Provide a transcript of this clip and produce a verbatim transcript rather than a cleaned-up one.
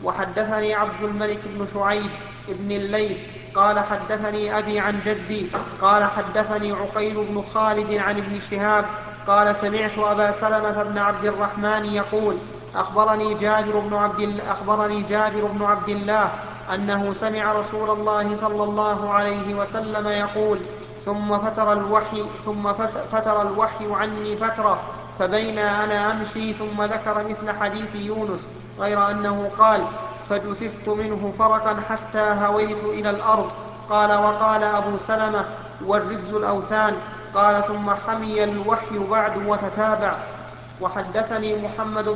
وحدثني عبد الملك بن شعيب بن الليث قال حدثني أبي عن جدي قال حدثني عقيل بن خالد عن ابن شهاب قال سمعت أبا سلمة بن عبد الرحمن يقول أخبرني جابر بن عبد, أخبرني جابر بن عبد الله أنه سمع رسول الله صلى الله عليه وسلم يقول ثم فتر الوحي, ثم فتر الوحي عني فترة فبين أنا أمشي ثم ذكر مثل حديث يونس غير أنه قال فجثثت منه فرقا حتى هويت إلى الأرض. قال وقال أبو سلمة والرجز الأوثان. قال ثم حمي الوحي بعد وتتابع. وحدثني محمد